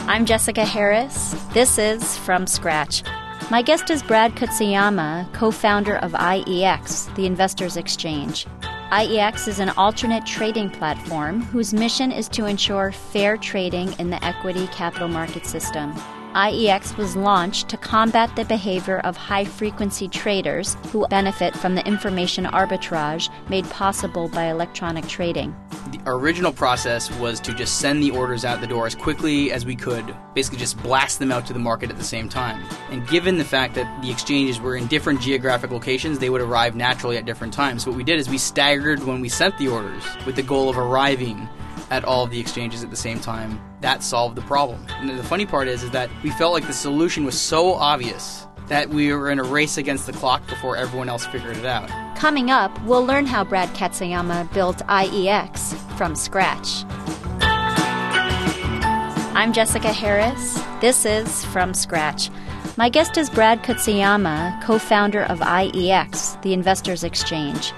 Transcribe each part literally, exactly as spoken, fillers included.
I'm Jessica Harris. This is From Scratch. My guest is Brad Kutsuyama, co-founder of I E X, the Investors Exchange. I E X is an alternate trading platform whose mission is to ensure fair trading in the equity capital market system. I E X was launched to combat the behavior of high-frequency traders who benefit from the information arbitrage made possible by electronic trading. The original process was to just send the orders out the door as quickly as we could, basically just blast them out to the market at the same time. And given the fact that the exchanges were in different geographic locations, they would arrive naturally at different times. So what we did is we staggered when we sent the orders with the goal of arriving at all of the exchanges at the same time. That solved the problem. And the funny part is, is that we felt like the solution was so obvious that we were in a race against the clock before everyone else figured it out. Coming up, we'll learn how Brad Kutsuyama built I E X from scratch. I'm Jessica Harris. This is From Scratch. My guest is Brad Kutsuyama, co-founder of I E X, the Investors Exchange.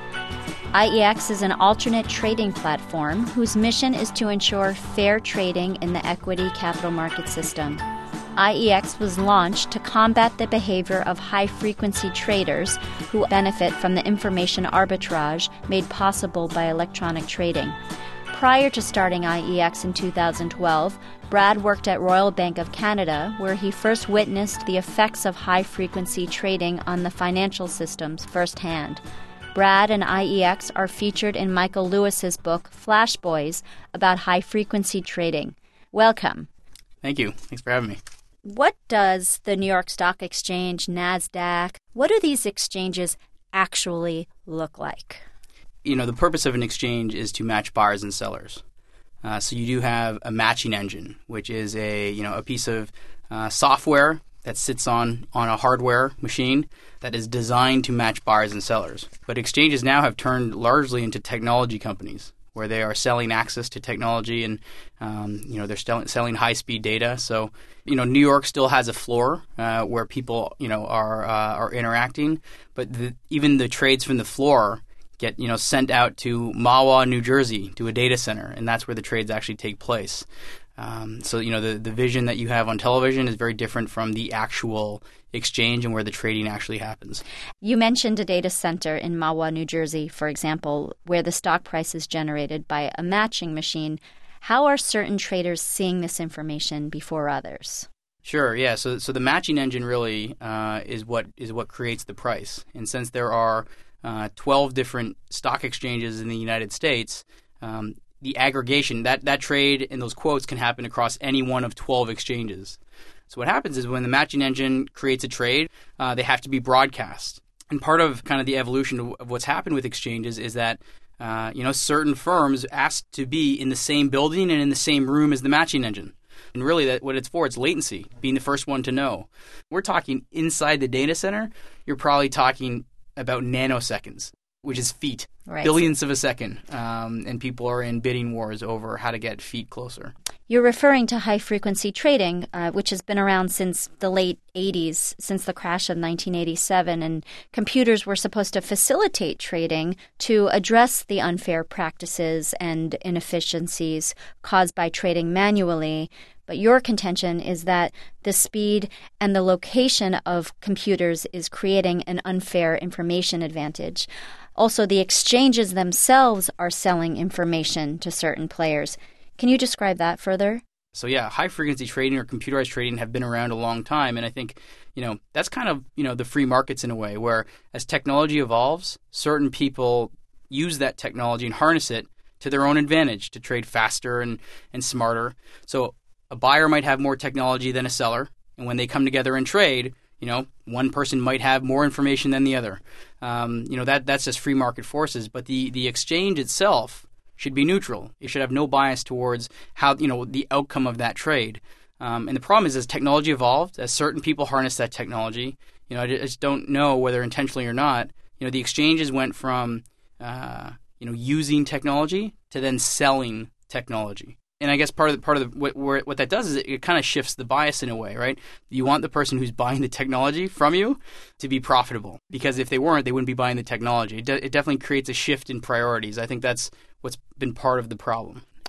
I E X is an alternate trading platform whose mission is to ensure fair trading in the equity capital market system. I E X was launched to combat the behavior of high-frequency traders who benefit from the information arbitrage made possible by electronic trading. Prior to starting I E X in two thousand twelve, Brad worked at Royal Bank of Canada, where he first witnessed the effects of high-frequency trading on the financial systems firsthand. Brad and I E X are featured in Michael Lewis's book, Flash Boys, about high-frequency trading. Welcome. Thank you. Thanks for having me. What does the New York Stock Exchange, NASDAQ, what do these exchanges actually look like? You know, the purpose of an exchange is to match buyers and sellers. Uh, so you do have a matching engine, which is a, you know, a piece of uh, software that sits on, on a hardware machine that is designed to match buyers and sellers. But exchanges now have turned largely into technology companies, where they are selling access to technology and, um, you know, they're still selling high-speed data. So, you know, New York still has a floor uh, where people, you know, are uh, are interacting, but the, even the trades from the floor get, you know, sent out to Mahwah, New Jersey, to a data center, and that's where the trades actually take place. Um, so, you know, the, the vision that you have on television is very different from the actual exchange and where the trading actually happens. You mentioned a data center in Mahwah, New Jersey, for example, where the stock price is generated by a matching machine. How are certain traders seeing this information before others? Sure, yeah. So, so the matching engine really uh, is what is what creates the price. And since there are uh, twelve different stock exchanges in the United States, um, the aggregation, that, that trade and those quotes can happen across any one of twelve exchanges. So what happens is when the matching engine creates a trade, uh, they have to be broadcast. And part of kind of the evolution of, of what's happened with exchanges is that uh, you know, certain firms ask to be in the same building and in the same room as the matching engine. And really that what it's for, it's latency, being the first one to know. We're talking inside the data center, you're probably talking about nanoseconds, which is feet, right. Billions of a second. Um, and people are in bidding wars over how to get feet closer. You're referring to high-frequency trading, uh, which has been around since the late eighties, since the crash of nineteen eighty-seven, and computers were supposed to facilitate trading to address the unfair practices and inefficiencies caused by trading manually. But your contention is that the speed and the location of computers is creating an unfair information advantage. Also, the exchanges themselves are selling information to certain players. Can you describe that further? So yeah, high-frequency trading or computerized trading have been around a long time, and I think, you know, that's kind of, you know, the free markets in a way, where as technology evolves, certain people use that technology and harness it to their own advantage to trade faster and, and smarter. So a buyer might have more technology than a seller, and when they come together and trade, you know, one person might have more information than the other. Um, you know, that that's just free market forces, but the, the exchange itself should be neutral. It should have no bias towards how, you know, the outcome of that trade. Um, and the problem is, as technology evolved, as certain people harness that technology, you know, I just don't know whether intentionally or not, you know, the exchanges went from, uh, you know, using technology to then selling technology. And I guess part of the, part of the, what, what that does is it, it kind of shifts the bias in a way, right? You want the person who's buying the technology from you to be profitable, because if they weren't, they wouldn't be buying the technology. It, de- it definitely creates a shift in priorities. I think that's what's been part of the problem.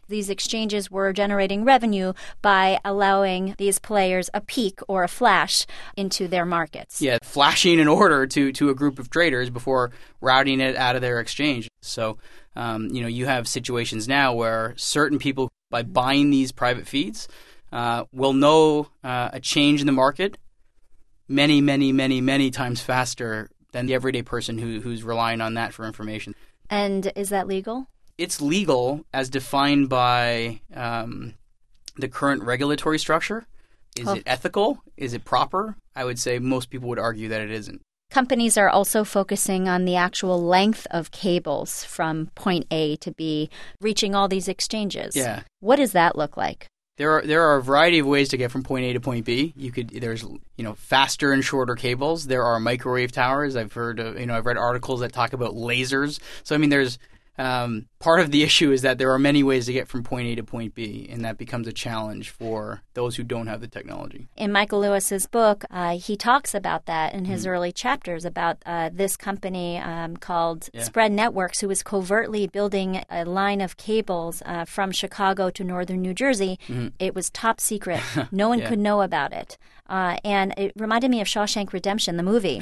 these exchanges were generating revenue by allowing these players a peek or a flash into their markets. Yeah, flashing an order to, to a group of traders before routing it out of their exchange. So, um, you know, you have situations now where certain people, by buying these private feeds, uh, will know uh, a change in the market many, many, many, many times faster than the everyday person who, who's relying on that for information. And is that legal? It's legal as defined by um, the current regulatory structure. Is Oh. it ethical? Is it proper? I would say most people would argue that it isn't. Companies are also focusing on the actual length of cables from point A to B, reaching all these exchanges. Yeah. What does that look like? There are there are a variety of ways to get from point A to point B. You could there's you know faster and shorter cables. There are microwave towers. I've heard of, you know I've read articles that talk about lasers. So I mean there's um, part of the issue is that there are many ways to get from point A to point B, and that becomes a challenge for those who don't have the technology. In Michael Lewis's book, uh, he talks about that in his mm-hmm. early chapters about uh, this company um, called yeah. Spread Networks, who was covertly building a line of cables uh, from Chicago to northern New Jersey. Mm-hmm. It was top secret. No one yeah. could know about it. Uh, and it reminded me of Shawshank Redemption, the movie.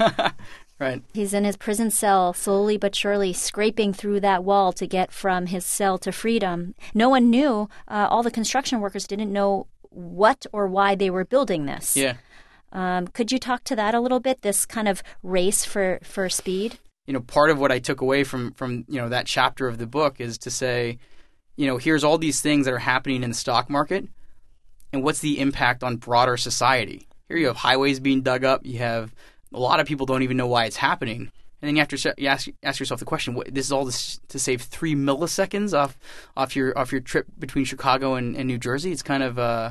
Right. He's in his prison cell, slowly but surely scraping through that wall to get from his cell to freedom. No one knew. Uh, all the construction workers didn't know what or why they were building this. Yeah. Um, could you talk to that a little bit, this kind of race for, for speed? You know, part of what I took away from, from, you know, that chapter of the book is to say, you know, here's all these things that are happening in the stock market, and what's the impact on broader society? Here you have highways being dug up. You have a lot of people don't even know why it's happening. And then you have to you ask, ask yourself the question, what, this is all this, to save three milliseconds off off your off your trip between Chicago and, and New Jersey? It's kind of uh,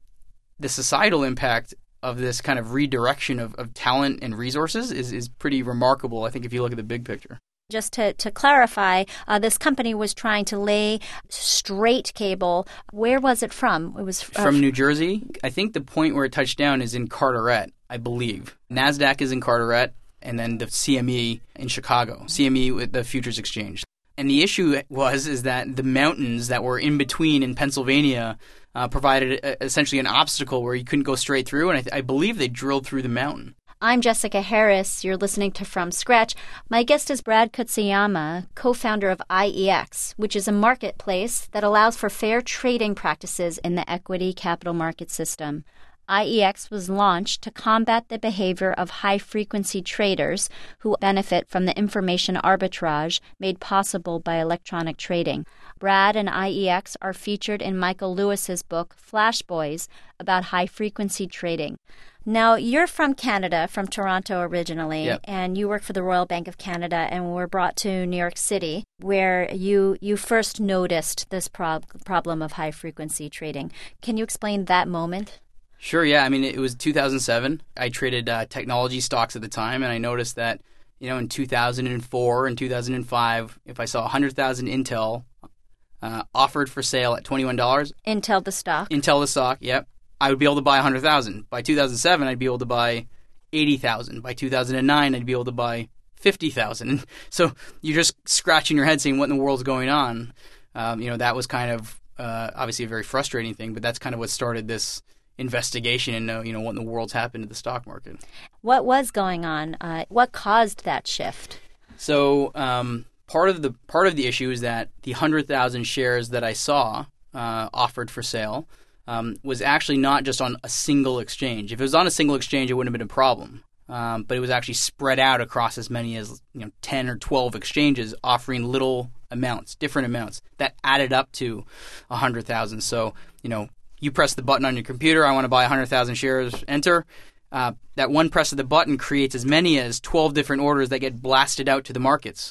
the societal impact of this kind of redirection of, of talent and resources is, is pretty remarkable, I think, if you look at the big picture. Just to, to clarify, uh, this company was trying to lay straight cable. Where was it from? It was uh, from New Jersey. I think the point where it touched down is in Carteret, I believe. NASDAQ is in Carteret, and then the C M E in Chicago. C M E with the Futures Exchange. And the issue was is that the mountains that were in between in Pennsylvania uh, provided a, essentially an obstacle where you couldn't go straight through, and I, th- I believe they drilled through the mountain. I'm Jessica Harris. You're listening to From Scratch. My guest is Brad Kutsuyama, co-founder of I E X, which is a marketplace that allows for fair trading practices in the equity capital market system. I E X was launched to combat the behavior of high-frequency traders who benefit from the information arbitrage made possible by electronic trading. Brad and I E X are featured in Michael Lewis's book, Flash Boys, about high-frequency trading. Now, you're from Canada, from Toronto originally, yep. and you work for the Royal Bank of Canada and were brought to New York City, where you you first noticed this prob- problem of high-frequency trading. Can you explain that moment? Sure, yeah. I mean, it was two thousand seven. I traded uh, technology stocks at the time, and I noticed that, you know, in two thousand four and two thousand five, if I saw one hundred thousand Intel uh, offered for sale at twenty-one dollars. Intel the stock? Intel the stock, yep. I would be able to buy one hundred thousand. By two thousand seven, I'd be able to buy eighty thousand. By two thousand nine, I'd be able to buy fifty thousand. So you're just scratching your head saying, what in the world's going on? Um, you know, that was kind of uh, obviously a very frustrating thing, but that's kind of what started this investigation and know, you know, what in the world's happened to the stock market. What was going on? Uh, what caused that shift? So um, part of the part of the issue is that the one hundred thousand shares that I saw uh, offered for sale um, was actually not just on a single exchange. If it was on a single exchange, it wouldn't have been a problem. Um, but it was actually spread out across as many as you know ten or twelve exchanges offering little amounts, different amounts that added up to one hundred thousand. So, you know, you press the button on your computer, I want to buy one hundred thousand shares, enter. Uh, that one press of the button creates as many as twelve different orders that get blasted out to the markets.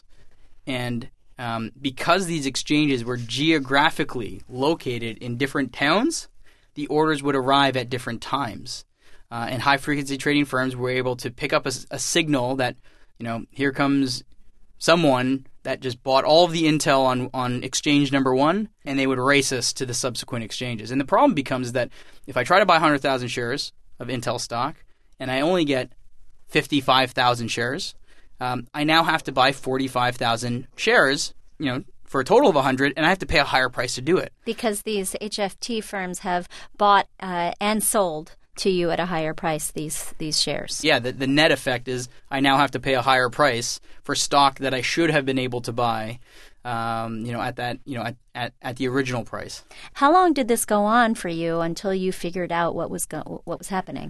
And um, because these exchanges were geographically located in different towns, the orders would arrive at different times. Uh, and high-frequency trading firms were able to pick up a, a signal that, you know, here comes someone that just bought all of the intel on, on exchange number one, and they would race us to the subsequent exchanges. And the problem becomes that if I try to buy one hundred thousand shares of Intel stock, and I only get fifty-five thousand shares, um, I now have to buy forty-five thousand shares, you know, for a total of one hundred, and I have to pay a higher price to do it. Because these H F T firms have bought uh, and sold to you at a higher price these these shares. Yeah, the, the net effect is I now have to pay a higher price for stock that I should have been able to buy, um, you know, at that, you know, at, at, at the original price. How long did this go on for you until you figured out what was go- what was happening?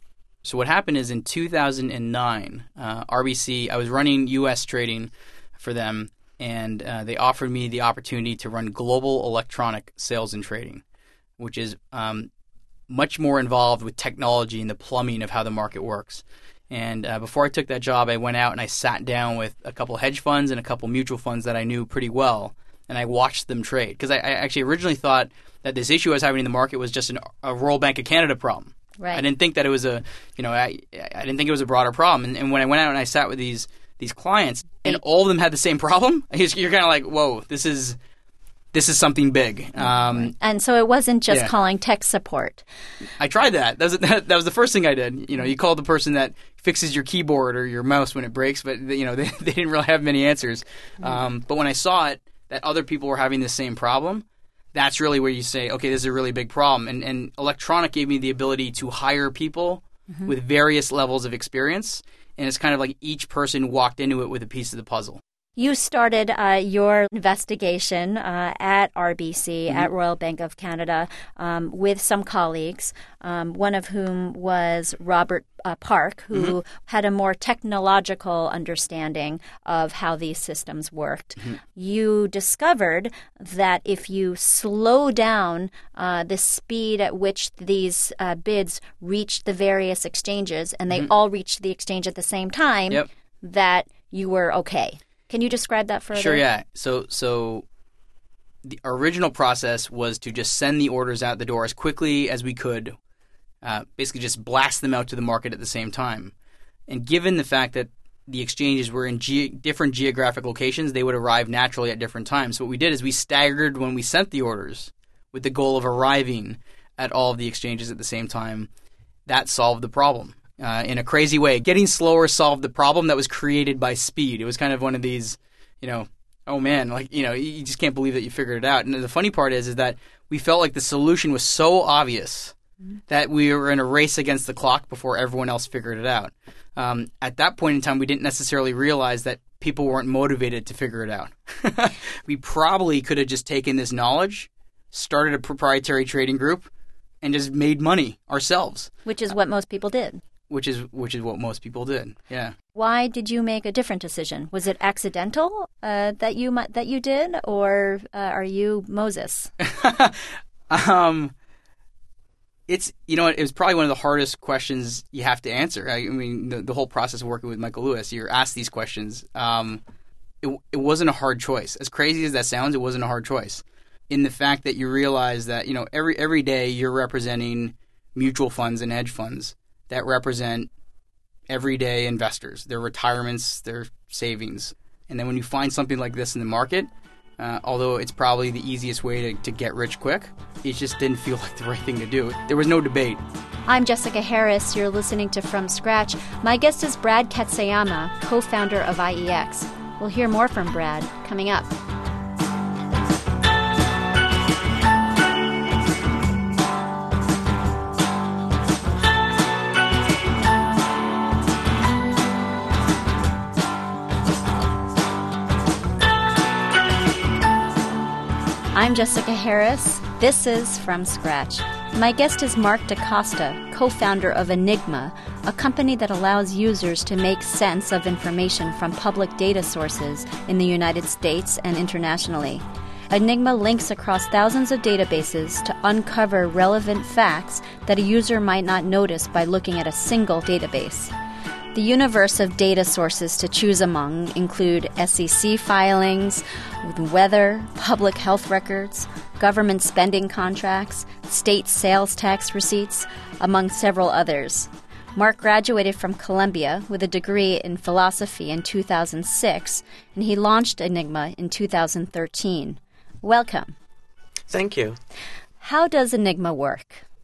So what happened is in two thousand nine, uh, R B C, I was running U S trading for them, and uh, they offered me the opportunity to run global electronic sales and trading, which is um, much more involved with technology and the plumbing of how the market works. And uh, before I took that job, I went out and I sat down with a couple hedge funds and a couple mutual funds that I knew pretty well, and I watched them trade. Because I, I actually originally thought that this issue I was having in the market was just an, a Royal Bank of Canada problem. Right. I didn't think that it was a, you know, I I didn't think it was a broader problem. And, and when I went out and I sat with these these clients, and all of them had the same problem, you're kind of like, whoa, this is this is something big. Um, and so it wasn't just yeah. calling tech support. I tried that. That was, that, that was the first thing I did. You know, you call the person that fixes your keyboard or your mouse when it breaks, but you know they, they didn't really have many answers. Mm-hmm. Um, but when I saw it, that other people were having the same problem, that's really where you say, okay, this is a really big problem. And, and electronic gave me the ability to hire people mm-hmm. with various levels of experience, and it's kind of like each person walked into it with a piece of the puzzle. You started uh, your investigation uh, at R B C, mm-hmm. at Royal Bank of Canada, um, with some colleagues, um, one of whom was Robert uh, Park, who mm-hmm. had a more technological understanding of how these systems worked. Mm-hmm. You discovered that if you slow down uh, the speed at which these uh, bids reached the various exchanges, and they mm-hmm. all reached the exchange at the same time, yep. that you were okay. Can you describe that further? Sure, yeah. So so the original process was to just send the orders out the door as quickly as we could, uh, basically just blast them out to the market at the same time. And given the fact that the exchanges were in ge- different geographic locations, they would arrive naturally at different times. So what we did is we staggered when we sent the orders with the goal of arriving at all of the exchanges at the same time. That solved the problem. Uh, in a crazy way. Getting slower solved the problem that was created by speed. It was kind of one of these, you know, oh man, like, you know, you just can't believe that you figured it out. And the funny part is, is that we felt like the solution was so obvious mm-hmm. that we were in a race against the clock before everyone else figured it out. Um, at that point in time, we didn't necessarily realize that people weren't motivated to figure it out. We probably could have just taken this knowledge, started a proprietary trading group, and just made money ourselves. Which is what most people did. Which is which is what most people did, yeah. Why did you make a different decision? Was it accidental uh, that you that you did, or uh, are you Moses? um, it's you know it was probably one of the hardest questions you have to answer. I, I mean, the, the whole process of working with Michael Lewis, you're asked these questions. Um, it it wasn't a hard choice. As crazy as that sounds, it wasn't a hard choice. In the fact that you realize that you know every every day you're representing mutual funds and hedge funds that represent everyday investors, their retirements, their savings. And then when you find something like this in the market, uh, although it's probably the easiest way to, to get rich quick, it just didn't feel like the right thing to do. There was no debate. I'm Jessica Harris. You're listening to From Scratch. My guest is Brad Katsuyama, co-founder of I E X. We'll hear more from Brad coming up. I'm Jessica Harris. This is From Scratch. My guest is Mark DaCosta, co-founder of Enigma, a company that allows users to make sense of information from public data sources in the United States and internationally. Enigma links across thousands of databases to uncover relevant facts that a user might not notice by looking at a single database. The universe of data sources to choose among include S E C filings, weather, public health records, government spending contracts, state sales tax receipts, among several others. Mark graduated from Columbia with a degree in philosophy in two thousand six, and he launched Enigma in two thousand thirteen. Welcome. Thank you. How does Enigma work?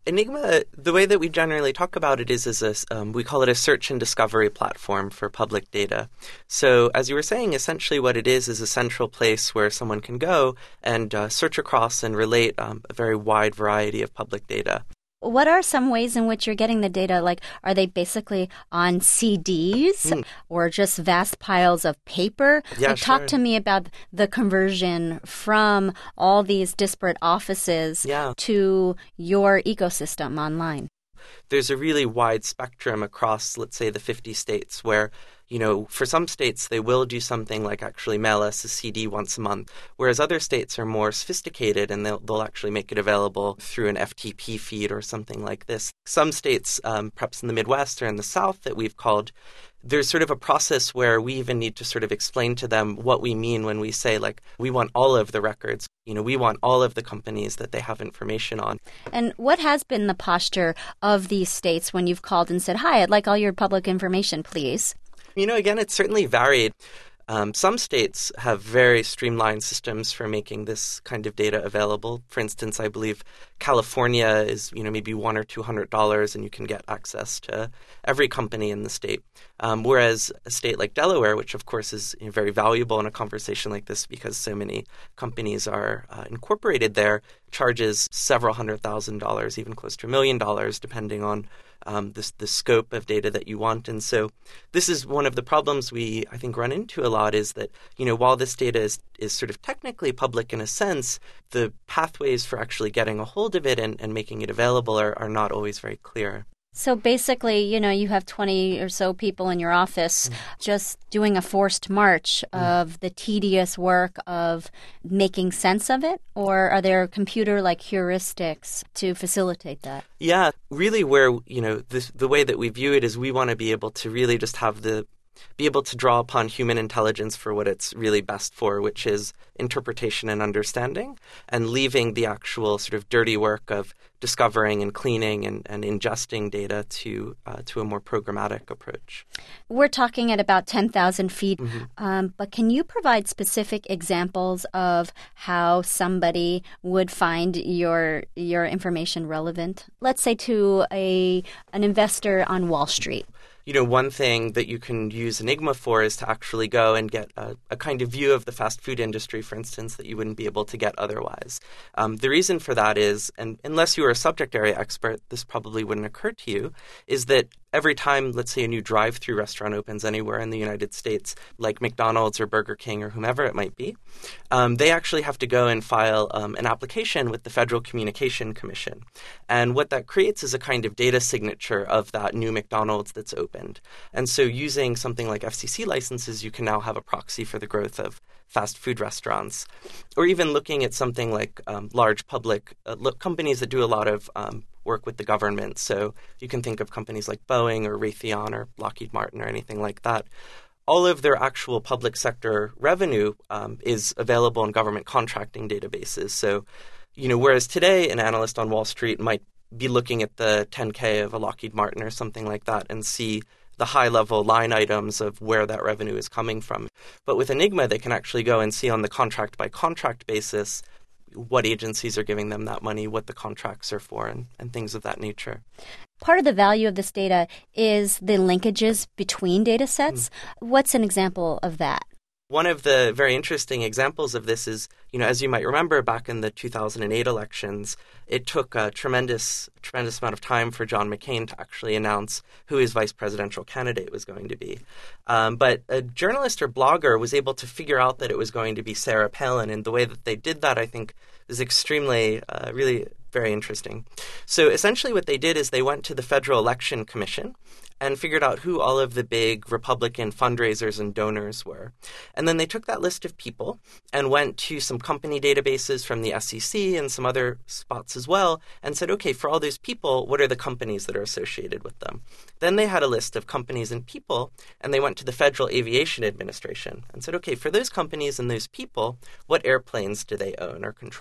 Enigma, the way that we generally talk about it is as a, um, we call it a search and discovery platform for public data. So as you were saying, essentially what it is is a central place where someone can go and uh, search across and relate um, a very wide variety of public data. What are some ways in which you're getting the data? Like, are they basically on C Ds mm. or just vast piles of paper? Yeah, like, sure. Talk to me about the conversion from all these disparate offices yeah. to your ecosystem online. There's a really wide spectrum across, let's say, the fifty states where, you know, for some states, they will do something like actually mail us a C D once a month, whereas other states are more sophisticated and they'll, they'll actually make it available through an F T P feed or something like this. Some states, um, perhaps in the Midwest or in the South that we've called, there's sort of a process where we even need to sort of explain to them what we mean when we say, like, we want all of the records. You know, we want all of the companies that they have information on. And what has been the posture of these states when you've called and said, hi, I'd like all your public information, please? You know, again, it's certainly varied. Um, some states have very streamlined systems for making this kind of data available. For instance, I believe California is, you know, maybe one or two hundred dollars, and you can get access to every company in the state. Um, whereas a state like Delaware, which of course is, you know, very valuable in a conversation like this because so many companies are uh, incorporated there, charges several hundred thousand dollars, even close to a million dollars, depending on Um, this, the scope of data that you want. And so this is one of the problems we, I think, run into a lot is that, you know, while this data is, is sort of technically public in a sense, the pathways for actually getting a hold of it and, and making it available are, are not always very clear. So basically, you know, you have twenty or so people in your office mm. just doing a forced march mm. of the tedious work of making sense of it? Or are there computer-like heuristics to facilitate that? Yeah, really where, you know, this, the way that we view it is we want to be able to really just have the be able to draw upon human intelligence for what it's really best for, which is interpretation and understanding, and leaving the actual sort of dirty work of discovering and cleaning and, and ingesting data to uh, to a more programmatic approach. We're talking at about ten thousand feet, mm-hmm. um, but can you provide specific examples of how somebody would find your your information relevant? Let's say to a an investor on Wall Street. You know, one thing that you can use Enigma for is to actually go and get a, a kind of view of the fast food industry, for instance, that you wouldn't be able to get otherwise. Um, the reason for that is, and unless you were a subject area expert, this probably wouldn't occur to you, is that every time, let's say, a new drive-through restaurant opens anywhere in the United States, like McDonald's or Burger King or whomever it might be, um, they actually have to go and file um, an application with the Federal Communication Commission. And what that creates is a kind of data signature of that new McDonald's that's opened. And so using something like F C C licenses, you can now have a proxy for the growth of fast food restaurants. Or even looking at something like um, large public uh, look, companies that do a lot of um, work with the government. So you can think of companies like Boeing or Raytheon or Lockheed Martin or anything like that. All of their actual public sector revenue um, is available in government contracting databases. So, you know, whereas today an analyst on Wall Street might be looking at the ten K of a Lockheed Martin or something like that and see the high-level line items of where that revenue is coming from. But with Enigma, they can actually go and see on the contract-by-contract basis what agencies are giving them that money, what the contracts are for, and, and things of that nature. Part of the value of this data is the linkages between data sets. Mm. What's an example of that? One of the very interesting examples of this is, you know, as you might remember, back in the two thousand eight elections, it took a tremendous, tremendous amount of time for John McCain to actually announce who his vice presidential candidate was going to be. Um, but a journalist or blogger was able to figure out that it was going to be Sarah Palin, and the way that they did that, I think, is extremely, uh, really very interesting. So essentially what they did is they went to the Federal Election Commission and figured out who all of the big Republican fundraisers and donors were. And then they took that list of people and went to some company databases from the S E C and some other spots as well and said, okay, for all those people, what are the companies that are associated with them? Then they had a list of companies and people, and they went to the Federal Aviation Administration and said, okay, for those companies and those people, what airplanes do they own or control?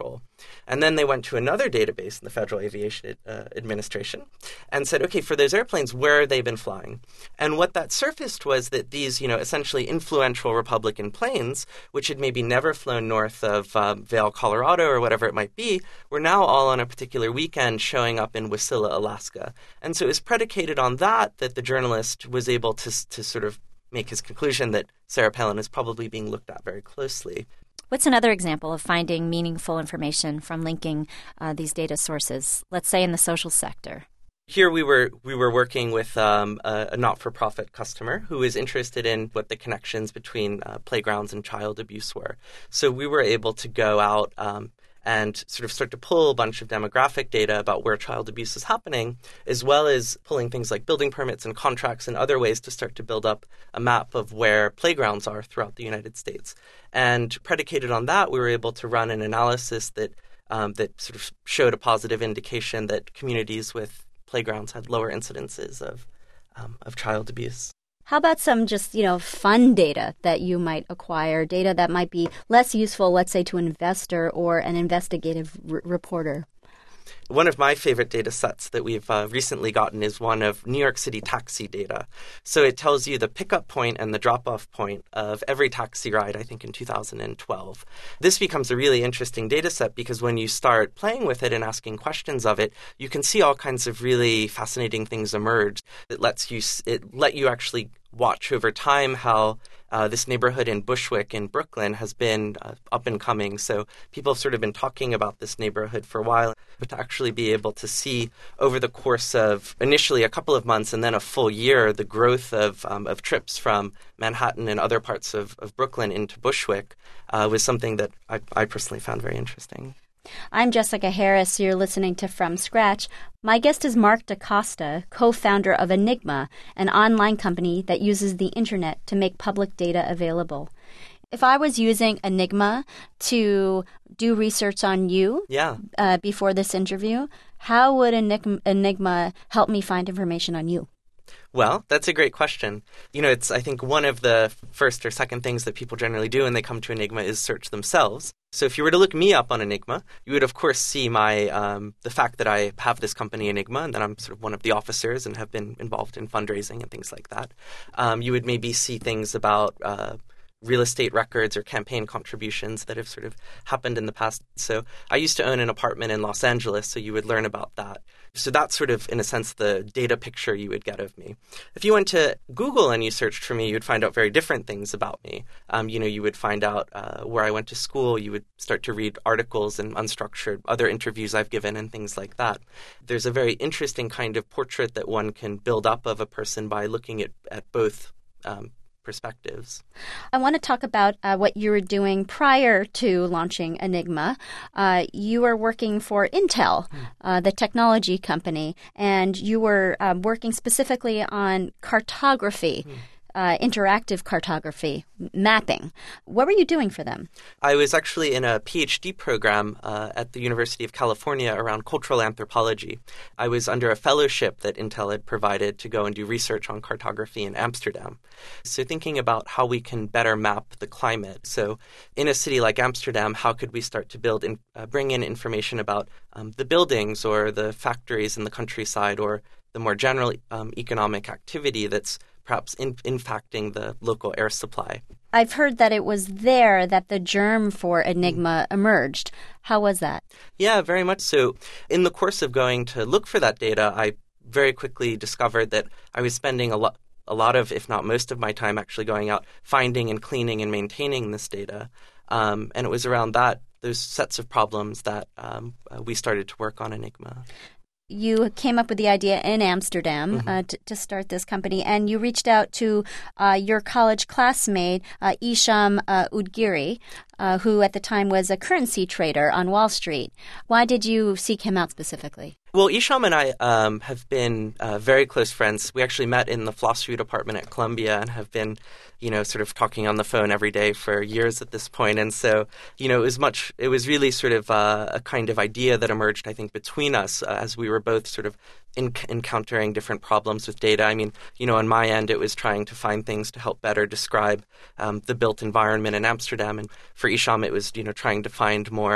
And then they went to another database in the Federal Aviation uh, Administration and said, okay, for those airplanes, where have they been flying? And what that surfaced was that these, you know, essentially influential Republican planes, which had maybe never flown north of uh, Vail, Colorado, or whatever it might be, were now all on a particular weekend showing up in Wasilla, Alaska. And so it was predicated on that that the journalist was able to to sort of make his conclusion that Sarah Palin is probably being looked at very closely. What's another example of finding meaningful information from linking uh, these data sources, let's say in the social sector? Here we were we were working with um, a, a not-for-profit customer who was interested in what the connections between uh, playgrounds and child abuse were. So we were able to go out um, and sort of start to pull a bunch of demographic data about where child abuse is happening, as well as pulling things like building permits and contracts and other ways to start to build up a map of where playgrounds are throughout the United States. And predicated on that, we were able to run an analysis that um, that sort of showed a positive indication that communities with playgrounds had lower incidences of um, of child abuse. How about some just, you know, fun data that you might acquire, data that might be less useful, let's say, to an investor or an investigative r- reporter? One of my favorite data sets that we've uh, recently gotten is one of New York City taxi data. So it tells you the pickup point and the drop-off point of every taxi ride, I think, in two thousand twelve. This becomes a really interesting data set because when you start playing with it and asking questions of it, you can see all kinds of really fascinating things emerge. It lets you it let you actually watch over time how uh, this neighborhood in Bushwick in Brooklyn has been uh, up and coming. So people have sort of been talking about this neighborhood for a while, but to actually be able to see over the course of initially a couple of months and then a full year the growth of um, of trips from Manhattan and other parts of, of Brooklyn into Bushwick uh, was something that I, I personally found very interesting. I'm Jessica Harris. You're listening to From Scratch. My guest is Mark DaCosta, co-founder of Enigma, an online company that uses the internet to make public data available. If I was using Enigma to do research on you yeah. uh, before this interview, how would Enigma, Enigma help me find information on you? Well, that's a great question. You know, it's I think one of the first or second things that people generally do when they come to Enigma is search themselves. So if you were to look me up on Enigma, you would, of course, see my um, the fact that I have this company, Enigma, and that I'm sort of one of the officers and have been involved in fundraising and things like that. Um, you would maybe see things about uh, real estate records or campaign contributions that have sort of happened in the past. So I used to own an apartment in Los Angeles, so you would learn about that. So that's sort of, in a sense, the data picture you would get of me. If you went to Google and you searched for me, you'd find out very different things about me. Um, you know, you would find out uh, where I went to school. You would start to read articles and unstructured other interviews I've given and things like that. There's a very interesting kind of portrait that one can build up of a person by looking at, at both um, perspectives. I want to talk about uh, what you were doing prior to launching Enigma. Uh, you were working for Intel, mm. uh, the technology company, and you were um, working specifically on cartography. Mm. Uh, interactive cartography, mapping. What were you doing for them? I was actually in a PhD program uh, at the University of California around cultural anthropology. I was under a fellowship that Intel had provided to go and do research on cartography in Amsterdam. So thinking about how we can better map the climate. So in a city like Amsterdam, how could we start to build and uh, bring in information about um, the buildings or the factories in the countryside or the more general um, economic activity that's perhaps in, impacting the local air supply. I've heard that it was there that the germ for Enigma mm. emerged. How was that? Yeah, very much so. In the course of going to look for that data, I very quickly discovered that I was spending a lot, a lot of, if not most of my time actually going out, finding and cleaning and maintaining this data. Um, and it was around that, those sets of problems that um, uh, we started to work on Enigma. You came up with the idea in Amsterdam mm-hmm. uh, t- to start this company, and you reached out to uh, your college classmate, uh, Isham uh, Udgiri, uh, who at the time was a currency trader on Wall Street. Why did you seek him out specifically? Well, Isham and I um, have been uh, very close friends. We actually met in the philosophy department at Columbia and have been, you know, sort of talking on the phone every day for years at this point. And so, you know, it was much, it was really sort of uh, a kind of idea that emerged, I think, between us uh, as we were both sort of in- encountering different problems with data. I mean, you know, on my end, it was trying to find things to help better describe um, the built environment in Amsterdam. And for Isham, it was, you know, trying to find more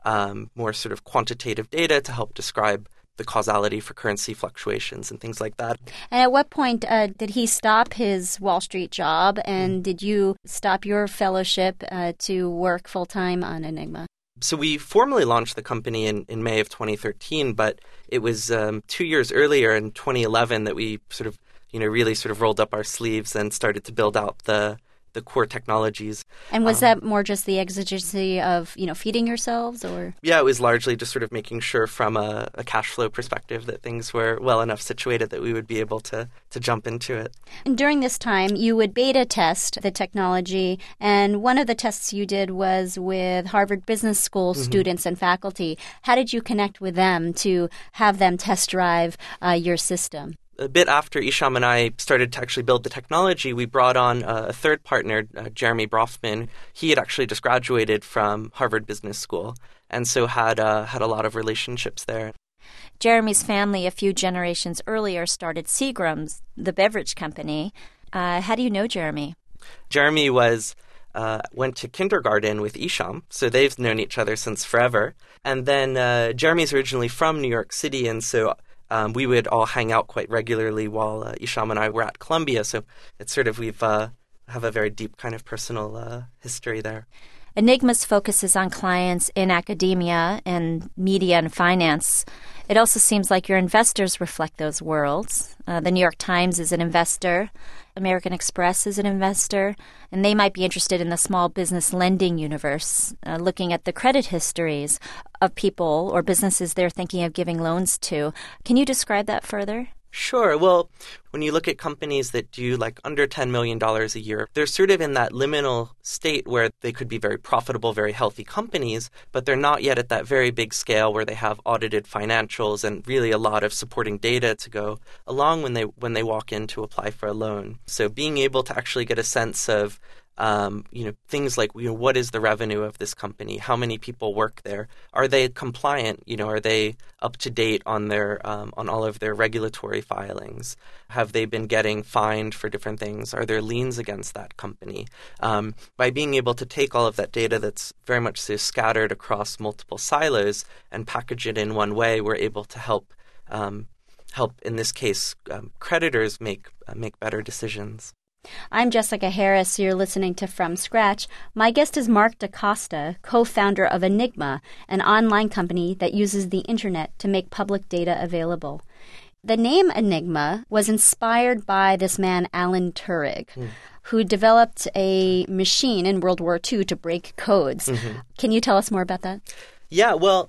um, more sort of quantitative data to help describe the causality for currency fluctuations and things like that. And at what point uh, did he stop his Wall Street job, and mm. did you stop your fellowship uh, to work full-time on Enigma? So we formally launched the company in, in May of twenty thirteen, but it was um, two years earlier in twenty eleven that we sort of, you know, really sort of rolled up our sleeves and started to build out the the core technologies. And was um, that more just the exigency of, you know, feeding yourselves, or? Yeah, it was largely just sort of making sure from a, a cash flow perspective that things were well enough situated that we would be able to, to jump into it. And during this time, you would beta test the technology, and one of the tests you did was with Harvard Business School mm-hmm. students and faculty. How did you connect with them to have them test drive uh, your system? A bit after Isham and I started to actually build the technology, we brought on a third partner, uh, Jeremy Brofman. He had actually just graduated from Harvard Business School, and so had uh, had a lot of relationships there. Jeremy's family, a few generations earlier, started Seagram's, the beverage company. Uh, how do you know Jeremy? Jeremy was uh, went to kindergarten with Isham, so they've known each other since forever. And then uh, Jeremy's originally from New York City, and so Um, we would all hang out quite regularly while uh, Isham and I were at Columbia. So it's sort of we've uh, have a very deep kind of personal uh, history there. Enigma's focuses on clients in academia and media and finance. It also seems like your investors reflect those worlds. Uh, the New York Times is an investor. American Express is an investor. And they might be interested in the small business lending universe, uh, looking at the credit histories of people or businesses they're thinking of giving loans to. Can you describe that further? Sure. Well, when you look at companies that do like under ten million dollars a year, they're sort of in that liminal state where they could be very profitable, very healthy companies, but they're not yet at that very big scale where they have audited financials and really a lot of supporting data to go along when they when they walk in to apply for a loan. So being able to actually get a sense of Um, you know, things like, you know, what is the revenue of this company? How many people work there? Are they compliant? You know, are they up to date on their um, on all of their regulatory filings? Have they been getting fined for different things? Are there liens against that company? Um, by being able to take all of that data that's very much so scattered across multiple silos and package it in one way, we're able to help um, help in this case um, creditors make uh, make better decisions. I'm Jessica Harris. You're listening to From Scratch. My guest is Mark DaCosta, co-founder of Enigma, an online company that uses the internet to make public data available. The name Enigma was inspired by this man, Alan Turing, mm. who developed a machine in World War Two to break codes. Mm-hmm. Can you tell us more about that? Yeah, well,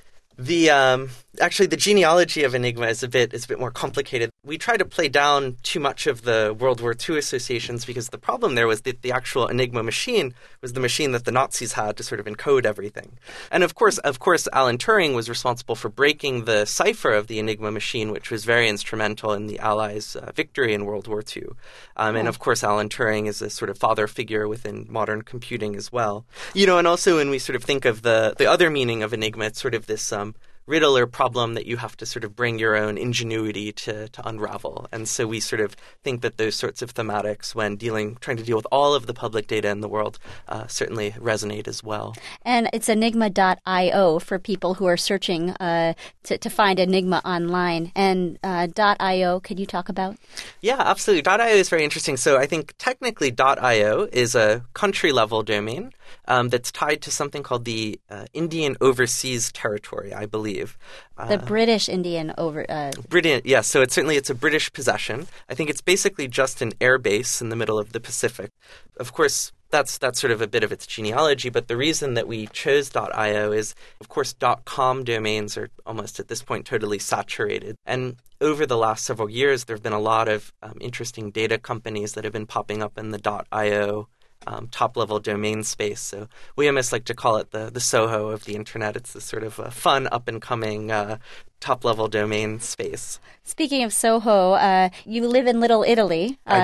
the um, actually the genealogy of Enigma is a bit is a bit more complicated. We try to play down too much of the World War Two associations because the problem there was that the actual Enigma machine was the machine that the Nazis had to sort of encode everything. And of course, of course, Alan Turing was responsible for breaking the cipher of the Enigma machine, which was very instrumental in the Allies' uh, victory in World War Two. Um, and of course, Alan Turing is a sort of father figure within modern computing as well. You know, and also when we sort of think of the the other meaning of Enigma, it's sort of this um, riddle or problem that you have to sort of bring your own ingenuity to, to unravel. And so we sort of think that those sorts of thematics when dealing, trying to deal with all of the public data in the world uh, certainly resonate as well. And it's enigma dot io for people who are searching uh, to, to find Enigma online. And uh, .io, could you talk about? Yeah, absolutely. .io is very interesting. So I think technically .io is a country-level domain um, that's tied to something called the uh, Indian Overseas Territory, I believe. The uh, British Indian over. Uh... British, yes. Yeah, so it's certainly it's a British possession. I think it's basically just an air base in the middle of the Pacific. Of course, that's that's sort of a bit of its genealogy. But the reason that we chose .io is, of course, .com domains are almost at this point totally saturated. And over the last several years, there have been a lot of um, interesting data companies that have been popping up in the .io Um, top-level domain space. So we almost like to call it the, the Soho of the internet. It's this sort of uh, fun, up-and-coming uh, top-level domain space. Speaking of Soho, uh, you live in Little Italy. I uh, do.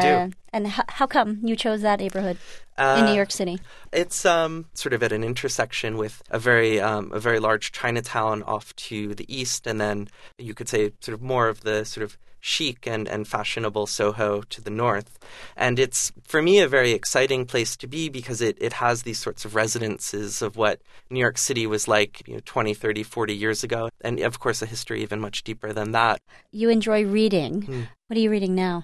And h- how come you chose that neighborhood Uh, in New York City? It's um, sort of at an intersection with a very um, a very large Chinatown off to the east, and then you could say sort of more of the sort of chic and, and fashionable Soho to the north. And it's, for me, a very exciting place to be because it, it has these sorts of residences of what New York City was like, you know, twenty, thirty, forty years ago. And, of course, a history even much deeper than that. You enjoy reading. Hmm. What are you reading now?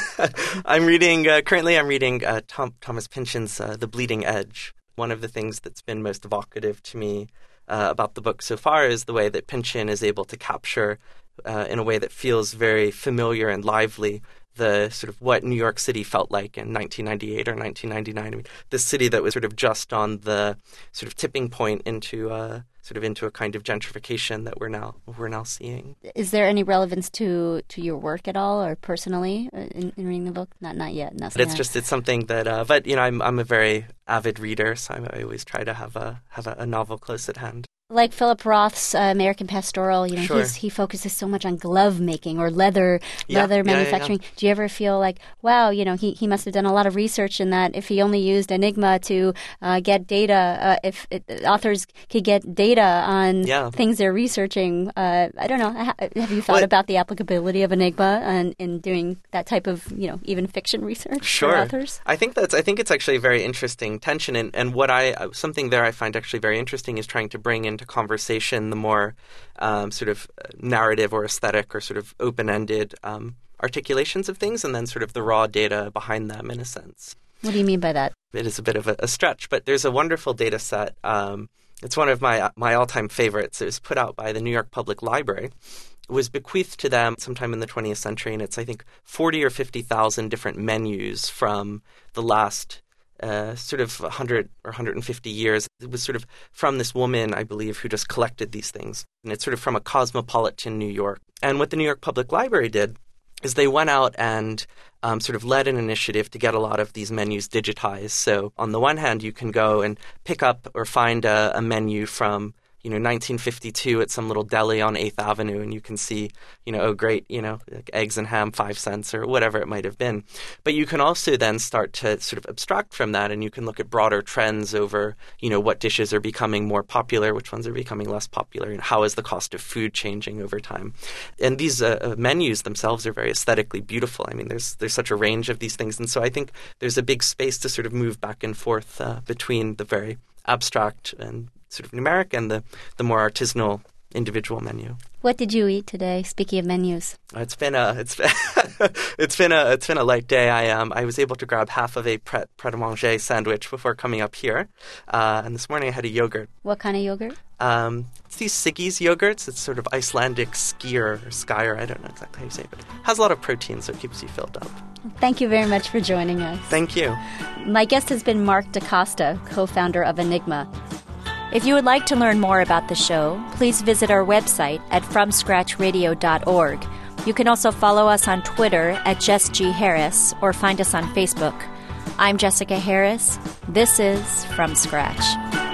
I'm reading, uh, currently I'm reading uh, Tom, Thomas Pynchon's uh, The Bleeding Edge. One of the things that's been most evocative to me uh, about the book so far is the way that Pynchon is able to capture Uh, in a way that feels very familiar and lively, the sort of what New York City felt like in nineteen ninety-eight or nineteen ninety-nine. I mean, this city that was sort of just on the sort of tipping point into uh, sort of into a kind of gentrification that we're now we're now seeing. Is there any relevance to, to your work at all, or personally in, in reading the book? Not not yet. Not but it's just it's something that. Uh, but you know, I'm I'm a very avid reader, so I'm, I always try to have a have a, a novel close at hand. Like Philip Roth's uh, American Pastoral, you know, sure. he's, he focuses so much on glove making or leather yeah, leather yeah, manufacturing. Yeah, yeah. Do you ever feel like, wow, you know, he, he must have done a lot of research in that if he only used Enigma to uh, get data, uh, if it, authors could get data on yeah. things they're researching, uh, I don't know, have you thought well, about the applicability of Enigma and in doing that type of, you know, even fiction research sure. for authors? I think that's, I think it's actually a very interesting tension, and, and what I, something there I find actually very interesting is trying to bring in to conversation the more um, sort of narrative or aesthetic or sort of open-ended um, articulations of things, and then sort of the raw data behind them in a sense. What do you mean by that? It is a bit of a, a stretch, but there's a wonderful data set. Um, it's one of my my all-time favorites. It was put out by the New York Public Library. It was bequeathed to them sometime in the twentieth century, and it's, I think, forty or fifty thousand different menus from the last Uh, sort of one hundred or one hundred fifty years. It was sort of from this woman, I believe, who just collected these things. And it's sort of from a cosmopolitan New York. And what the New York Public Library did is they went out and um, sort of led an initiative to get a lot of these menus digitized. So on the one hand, you can go and pick up or find a, a menu from you know, nineteen fifty-two at some little deli on eighth Avenue, and you can see, you know, oh, great, you know, like eggs and ham, five cents, or whatever it might have been. But you can also then start to sort of abstract from that, and you can look at broader trends over, you know, what dishes are becoming more popular, which ones are becoming less popular, and how is the cost of food changing over time. And these uh, menus themselves are very aesthetically beautiful. I mean, there's there's such a range of these things, and so I think there's a big space to sort of move back and forth uh, between the very abstract and sort of numeric and the, the more artisanal individual menu. What did you eat today? Speaking of menus, it's been a it's been it's been a it's been a light day. I um I was able to grab half of a pret pret a manger sandwich before coming up here, uh, and this morning I had a yogurt. What kind of yogurt? Um, it's these Siggy's yogurts. It's sort of Icelandic skyr or skyer. I don't know exactly how you say it, but it has a lot of protein, so it keeps you filled up. Thank you very much for joining us. Thank you. My guest has been Mark DaCosta, co-founder of Enigma. If you would like to learn more about the show, please visit our website at from scratch radio dot org. You can also follow us on Twitter at Jess G. Harris or find us on Facebook. I'm Jessica Harris. This is From Scratch.